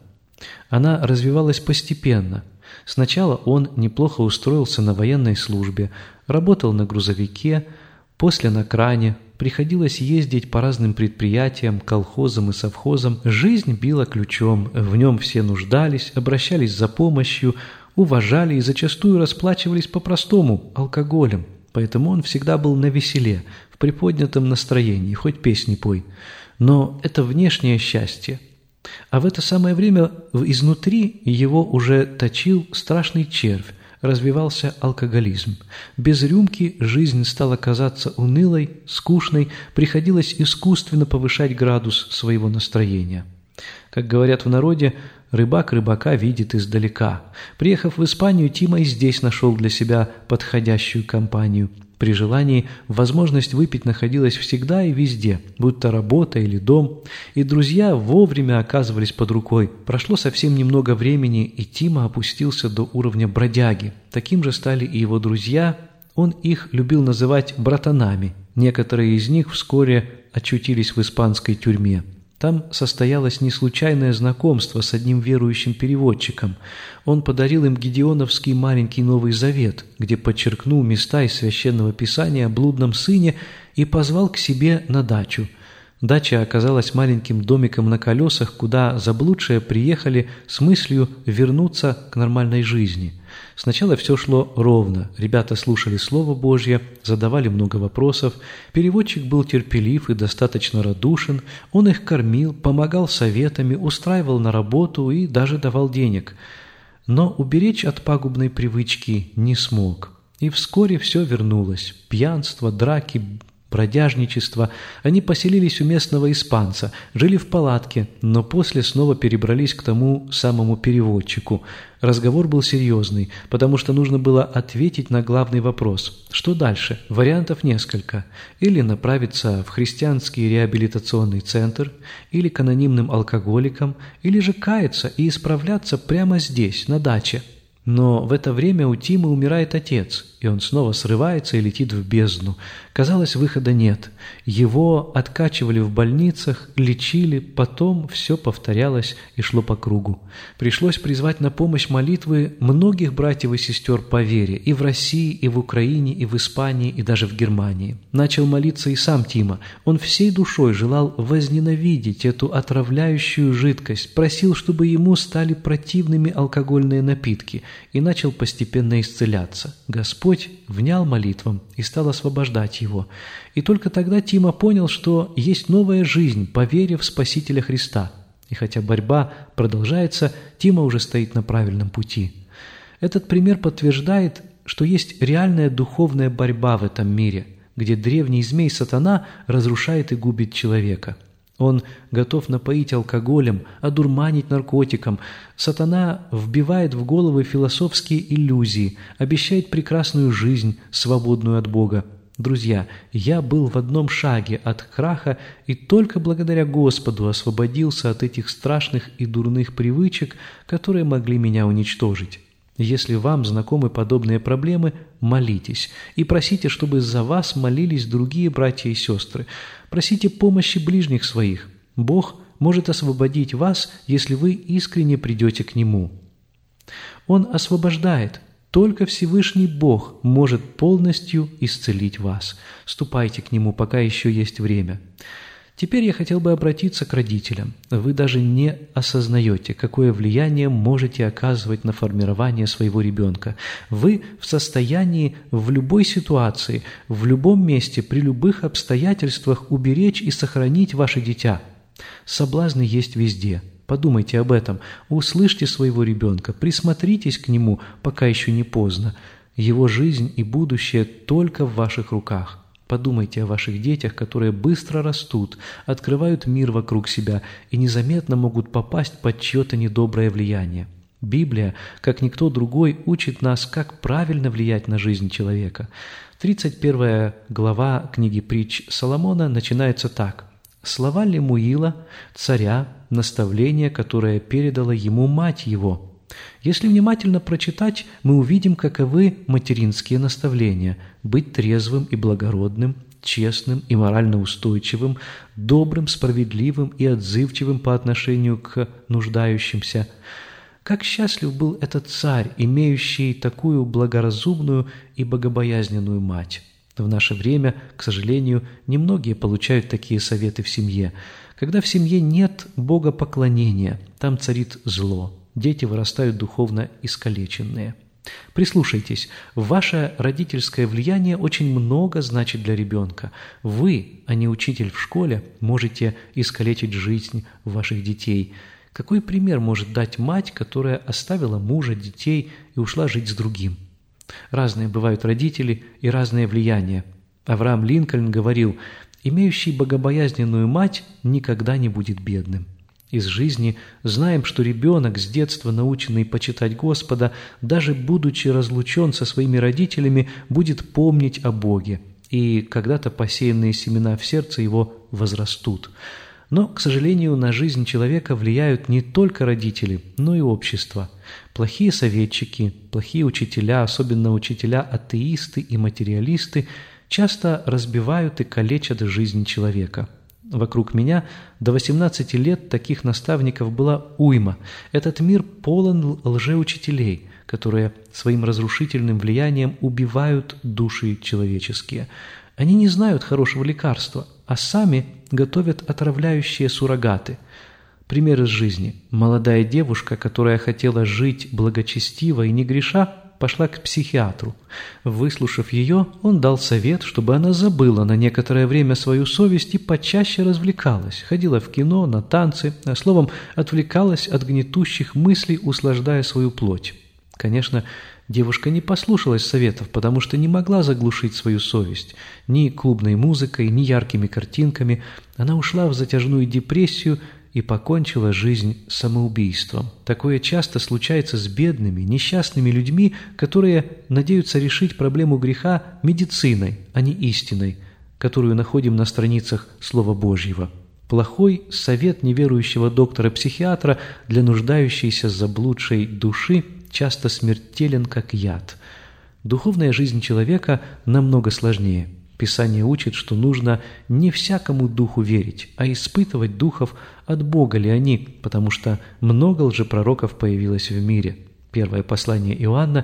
Она развивалась постепенно. Сначала он неплохо устроился на военной службе, работал на грузовике, после на кране, приходилось ездить по разным предприятиям, колхозам и совхозам. Жизнь била ключом, в нем все нуждались, обращались за помощью, уважали и зачастую расплачивались по-простому – алкоголем. Поэтому он всегда был навеселе, в приподнятом настроении, хоть песни пой. Но это внешнее счастье. А в это самое время изнутри его уже точил страшный червь, развивался алкоголизм. Без рюмки жизнь стала казаться унылой, скучной, приходилось искусственно повышать градус своего настроения. Как говорят в народе, рыбак рыбака видит издалека. Приехав в Испанию, Тима и здесь нашел для себя подходящую компанию. При желании возможность выпить находилась всегда и везде, будь то работа или дом, и друзья вовремя оказывались под рукой. Прошло совсем немного времени, и Тима опустился до уровня бродяги. Таким же стали и его друзья, он их любил называть братанами. Некоторые из них вскоре очутились в испанской тюрьме. Там состоялось неслучайное знакомство с одним верующим переводчиком. Он подарил им гедеоновский маленький Новый Завет, где подчеркнул места из Священного Писания о блудном сыне и позвал к себе на дачу. Дача оказалась маленьким домиком на колесах, куда заблудшие приехали с мыслью вернуться к нормальной жизни. Сначала все шло ровно. Ребята слушали Слово Божье, задавали много вопросов. Переводчик был терпелив и достаточно радушен. Он их кормил, помогал советами, устраивал на работу и даже давал денег. Но уберечь от пагубной привычки не смог. И вскоре все вернулось. Пьянство, драки, бродяжничество. Они поселились у местного испанца, жили в палатке, но после снова перебрались к тому самому переводчику. Разговор был серьезный, потому что нужно было ответить на главный вопрос. Что дальше? Вариантов несколько. Или направиться в христианский реабилитационный центр, или к анонимным алкоголикам, или же каяться и исправляться прямо здесь, на даче. Но в это время у Тимы умирает отец. и он снова срывается и летит в бездну. Казалось, выхода нет. Его откачивали в больницах, лечили, потом все повторялось и шло по кругу. Пришлось призвать на помощь молитвы многих братьев и сестер по вере и в России, и в Украине, и в Испании, и даже в Германии. Начал молиться и сам Тима. Он всей душой желал возненавидеть эту отравляющую жидкость, просил, чтобы ему стали противными алкогольные напитки, и начал постепенно исцеляться. Господь внял молитвам и стал освобождать его. И только тогда Тима понял, что есть новая жизнь по вере в Спасителя Христа. И хотя борьба продолжается, Тима уже стоит на правильном пути. Этот пример подтверждает, что есть реальная духовная борьба в этом мире, где древний змей Сатана разрушает и губит человека. Он готов напоить алкоголем, одурманить наркотиком. Сатана вбивает в головы философские иллюзии, обещает прекрасную жизнь, свободную от Бога. Друзья, я был в одном шаге от краха и только благодаря Господу освободился от этих страшных и дурных привычек, которые могли меня уничтожить. Если вам знакомы подобные проблемы, молитесь и просите, чтобы за вас молились другие братья и сестры. Просите помощи ближних своих. Бог может освободить вас, если вы искренне придете к Нему. Он освобождает. Только Всевышний Бог может полностью исцелить вас. Ступайте к Нему, пока еще есть время. Теперь я хотел бы обратиться к родителям. Вы даже не осознаете, какое влияние можете оказывать на формирование своего ребенка. Вы в состоянии в любой ситуации, в любом месте, при любых обстоятельствах уберечь и сохранить ваше дитя. Соблазны есть везде. Подумайте об этом. Услышьте своего ребенка, присмотритесь к нему, пока еще не поздно. Его жизнь и будущее только в ваших руках. Подумайте о ваших детях, которые быстро растут, открывают мир вокруг себя и незаметно могут попасть под чье-то недоброе влияние. Библия, как никто другой, учит нас, как правильно влиять на жизнь человека. 31 глава книги притч Соломона начинается так. «Слова Лемуила, царя, наставление, которое передала ему мать его». Если внимательно прочитать, мы увидим, каковы материнские наставления – быть трезвым и благородным, честным и морально устойчивым, добрым, справедливым и отзывчивым по отношению к нуждающимся. Как счастлив был этот царь, имеющий такую благоразумную и богобоязненную мать. В наше время, к сожалению, немногие получают такие советы в семье. Когда в семье нет богопоклонения, там царит зло. Дети вырастают духовно искалеченные. Прислушайтесь, ваше родительское влияние очень много значит для ребенка. Вы, а не учитель в школе, можете искалечить жизнь ваших детей. Какой пример может дать мать, которая оставила мужа, детей и ушла жить с другим? Разные бывают родители и разное влияние. Авраам Линкольн говорил, имеющий богобоязненную мать никогда не будет бедным. Из жизни знаем, что ребенок, с детства наученный почитать Господа, даже будучи разлучен со своими родителями, будет помнить о Боге, и когда-то посеянные семена в сердце его возрастут. Но, к сожалению, на жизнь человека влияют не только родители, но и общество. Плохие советчики, плохие учителя, особенно учителя-атеисты и материалисты, часто разбивают и калечат жизнь человека. Вокруг меня до 18 лет таких наставников была уйма. Этот мир полон лжеучителей, которые своим разрушительным влиянием убивают души человеческие. Они не знают хорошего лекарства, а сами готовят отравляющие суррогаты. Пример из жизни. Молодая девушка, которая хотела жить благочестиво и не греша, пошла к психиатру. Выслушав ее, он дал совет, чтобы она забыла на некоторое время свою совесть и почаще развлекалась, ходила в кино, на танцы, словом, отвлекалась от гнетущих мыслей, услаждая свою плоть. Конечно, девушка не послушалась советов, потому что не могла заглушить свою совесть. Ни клубной музыкой, ни яркими картинками. Она ушла в затяжную депрессию и покончила жизнь самоубийством. Такое часто случается с бедными, несчастными людьми, которые надеются решить проблему греха медициной, а не истиной, которую находим на страницах Слова Божьего. Плохой совет неверующего доктора-психиатра для нуждающейся заблудшей души часто смертелен, как яд. Духовная жизнь человека намного сложнее. Писание учит, что нужно не всякому духу верить, а испытывать духов, от Бога ли они, потому что много лжепророков появилось в мире. Первое послание Иоанна,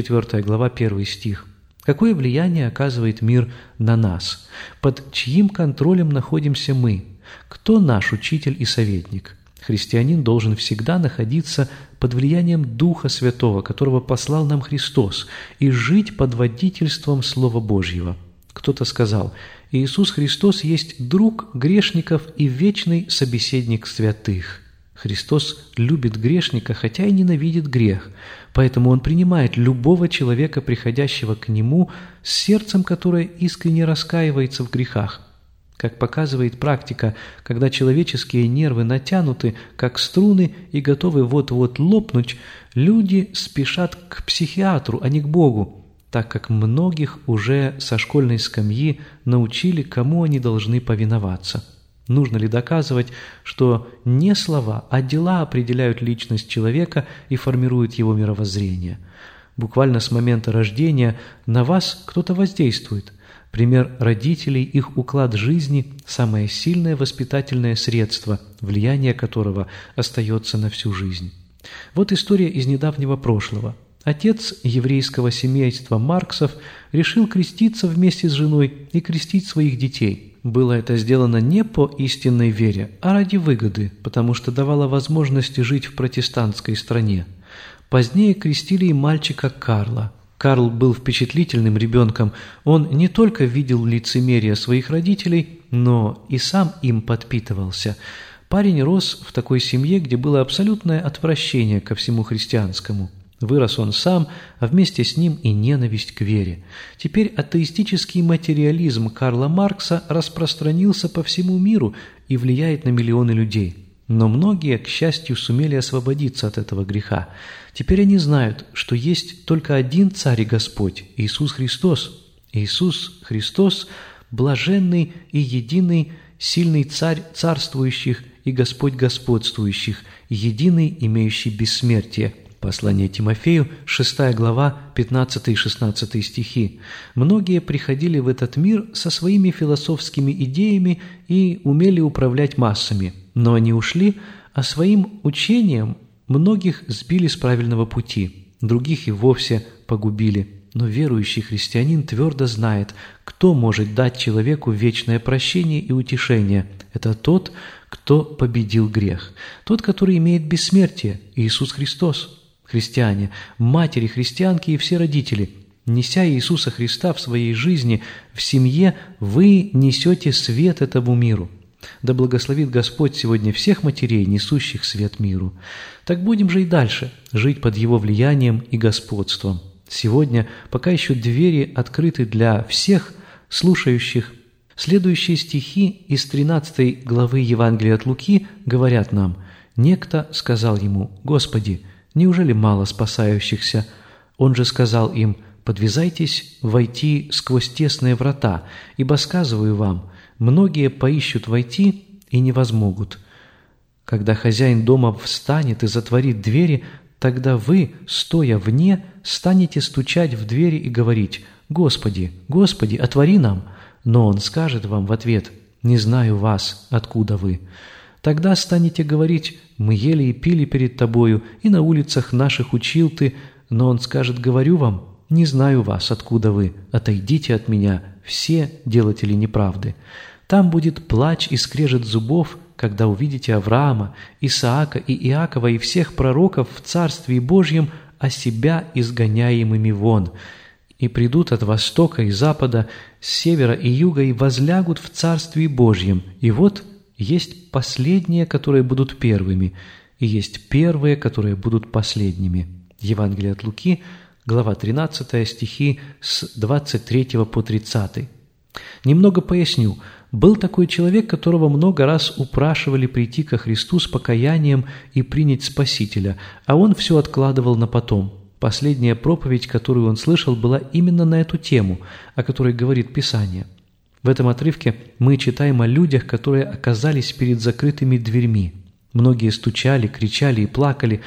4 глава, 1 стих. Какое влияние оказывает мир на нас? Под чьим контролем находимся мы? Кто наш учитель и советник? Христианин должен всегда находиться под влиянием Духа Святого, которого послал нам Христос, и жить под водительством Слова Божьего. Кто-то сказал: «Иисус Христос есть друг грешников и вечный собеседник святых». Христос любит грешника, хотя и ненавидит грех, поэтому Он принимает любого человека, приходящего к Нему, с сердцем, которое искренне раскаивается в грехах. Как показывает практика, когда человеческие нервы натянуты, как струны, и готовы вот-вот лопнуть, люди спешат к психиатру, а не к Богу, так как многих уже со школьной скамьи научили, кому они должны повиноваться. Нужно ли доказывать, что не слова, а дела определяют личность человека и формируют его мировоззрение? Буквально с момента рождения на вас кто-то воздействует. Пример родителей, их уклад жизни – самое сильное воспитательное средство, влияние которого остается на всю жизнь. Вот история из недавнего прошлого. Отец еврейского семейства Марксов решил креститься вместе с женой и крестить своих детей. Было это сделано не по истинной вере, а ради выгоды, потому что давало возможность жить в протестантской стране. Позднее крестили и мальчика Карла. Карл был впечатлительным ребенком. Он не только видел лицемерие своих родителей, но и сам им подпитывался. Парень рос в такой семье, где было абсолютное отвращение ко всему христианскому. Вырос он сам, а вместе с ним и ненависть к вере. Теперь атеистический материализм Карла Маркса распространился по всему миру и влияет на миллионы людей. Но многие, к счастью, сумели освободиться от этого греха. Теперь они знают, что есть только один Царь и Господь – Иисус Христос. Иисус Христос – блаженный и единый, сильный Царь царствующих и Господь господствующих, единый, имеющий бессмертие. Послание Тимофею, 6 глава, 15 и 16 стихи. Многие приходили в этот мир со своими философскими идеями и умели управлять массами, но они ушли, а своим учением многих сбили с правильного пути, других и вовсе погубили. Но верующий христианин твердо знает, кто может дать человеку вечное прощение и утешение. Это тот, кто победил грех, тот, который имеет бессмертие, Иисус Христос. Христиане, матери, христианки и все родители, неся Иисуса Христа в своей жизни, в семье, вы несете свет этому миру. Да благословит Господь сегодня всех матерей, несущих свет миру. Так будем же и дальше жить под Его влиянием и господством. Сегодня, пока еще двери открыты для всех слушающих, следующие стихи из 13 главы Евангелия от Луки говорят нам: «Некто сказал ему: Господи, неужели мало спасающихся? Он же сказал им: подвязайтесь войти сквозь тесные врата, ибо сказываю вам, многие поищут войти и не возмогут. Когда хозяин дома встанет и затворит двери, тогда вы, стоя вне, станете стучать в двери и говорить: Господи, Господи, отвори нам. Но он скажет вам в ответ: не знаю вас, откуда вы. Тогда станете говорить: мы ели и пили перед тобою, и на улицах наших учил ты. Но он скажет: говорю вам, не знаю вас, откуда вы. Отойдите от меня, все делатели неправды. Там будет плач и скрежет зубов, когда увидите Авраама, Исаака и Иакова и всех пророков в Царстве Божьем, а себя изгоняемыми вон. И придут от востока и запада, с севера и юга, и возлягут в Царстве Божьем. И вот есть последние, которые будут первыми, и есть первые, которые будут последними». Евангелие от Луки, глава 13, стихи с 23 по 30. Немного поясню. Был такой человек, которого много раз упрашивали прийти ко Христу с покаянием и принять Спасителя, а он все откладывал на потом. Последняя проповедь, которую он слышал, была именно на эту тему, о которой говорит Писание. В этом отрывке мы читаем о людях, которые оказались перед закрытыми дверьми. Многие стучали, кричали и плакали.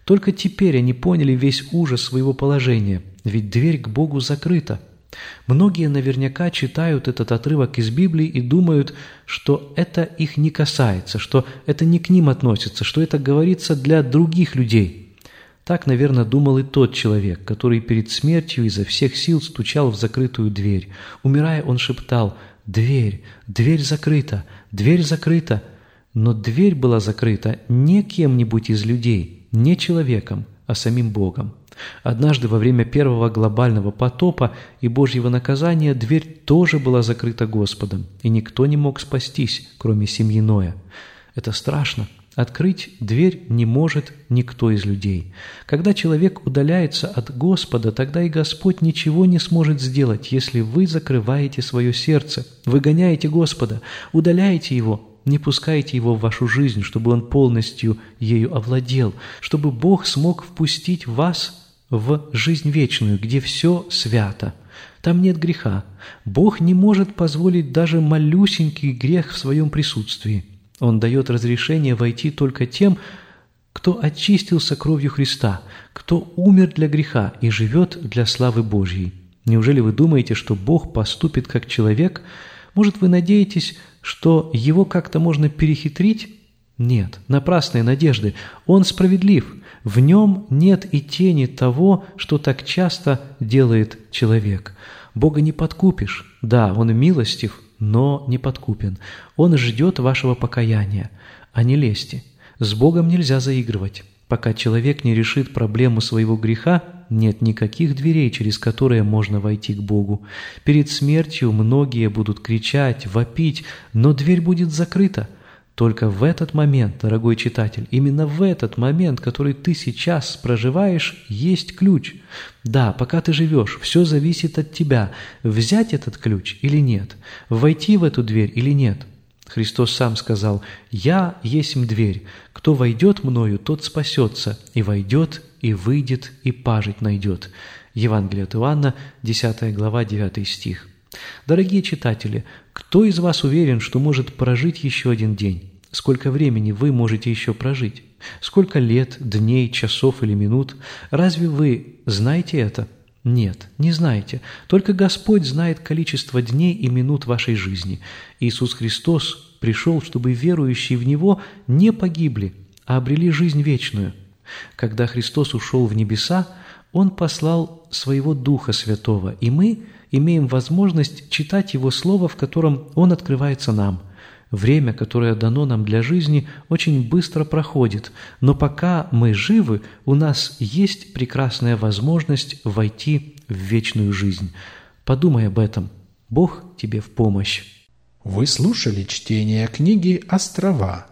Только теперь они поняли весь ужас своего положения, ведь дверь к Богу закрыта. Многие наверняка читают этот отрывок из Библии и думают, что это их не касается, что это не к ним относится, что это говорится для других людей. Так, наверное, думал и тот человек, который перед смертью изо всех сил стучал в закрытую дверь. Умирая, он шептал: «Дверь, дверь закрыта, дверь закрыта». Но дверь была закрыта не кем-нибудь из людей, не человеком, а самим Богом. Однажды во время первого глобального потопа и Божьего наказания дверь тоже была закрыта Господом, и никто не мог спастись, кроме семьи Ноя. Это страшно. Открыть дверь не может никто из людей. Когда человек удаляется от Господа, тогда и Господь ничего не сможет сделать, если вы закрываете свое сердце, выгоняете Господа, удаляете Его, не пускайте Его в вашу жизнь, чтобы Он полностью ею овладел, чтобы Бог смог впустить вас в жизнь вечную, где все свято. Там нет греха. Бог не может позволить даже малюсенький грех в своем присутствии. Он дает разрешение войти только тем, кто очистился кровью Христа, кто умер для греха и живет для славы Божьей. Неужели вы думаете, что Бог поступит как человек? Может, вы надеетесь, что Его как-то можно перехитрить? Нет, напрасные надежды. Он справедлив. В Нем нет и тени того, что так часто делает человек. Бога не подкупишь. Да, Он милостив, но не подкупен. Он ждет вашего покаяния, а не лести. С Богом нельзя заигрывать. Пока человек не решит проблему своего греха, нет никаких дверей, через которые можно войти к Богу. Перед смертью многие будут кричать, вопить, но дверь будет закрыта. Только в этот момент, дорогой читатель, именно в этот момент, который ты сейчас проживаешь, есть ключ. Да, пока ты живешь, все зависит от тебя, взять этот ключ или нет, войти в эту дверь или нет. Христос сам сказал: «Я есмь дверь, кто войдет мною, тот спасется, и войдет, и выйдет, и пажить найдет». Евангелие от Иоанна, 10 глава, 9 стих. Дорогие читатели, кто из вас уверен, что может прожить еще один день? Сколько времени вы можете еще прожить? Сколько лет, дней, часов или минут? Разве вы знаете это? Нет, не знаете. Только Господь знает количество дней и минут вашей жизни. Иисус Христос пришел, чтобы верующие в Него не погибли, а обрели жизнь вечную. Когда Христос ушел в небеса, Он послал Своего Духа Святого, и мы имеем возможность читать Его Слово, в котором Он открывается нам. Время, которое дано нам для жизни, очень быстро проходит, но пока мы живы, у нас есть прекрасная возможность войти в вечную жизнь. Подумай об этом. Бог тебе в помощь. Вы слушали чтение книги «Острова».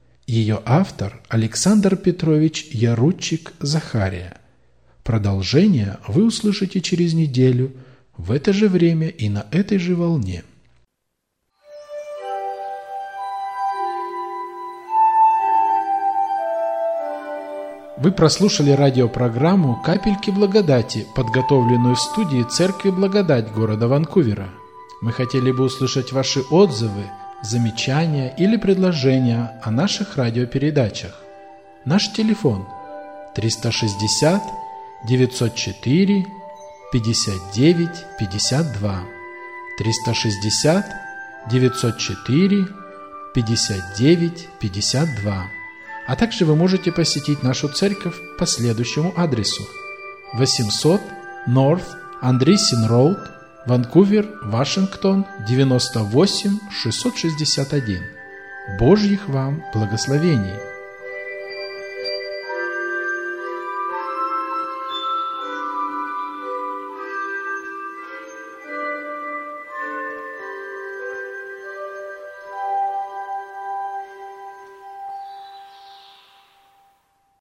Ее автор Александр Петрович Ярудчик-Захария. Продолжение вы услышите через неделю в это же время и на этой же волне. Вы прослушали радиопрограмму «Капельки благодати», подготовленную в студии Церкви Благодать города Ванкувера. Мы хотели бы услышать ваши отзывы, замечания или предложения о наших радиопередачах. Наш телефон 360 904 59 52 360 904 59 52. А также вы можете посетить нашу церковь по следующему адресу: 800 North Andreessen Road, Ванкувер, Вашингтон, 98 661. Божьих вам благословений!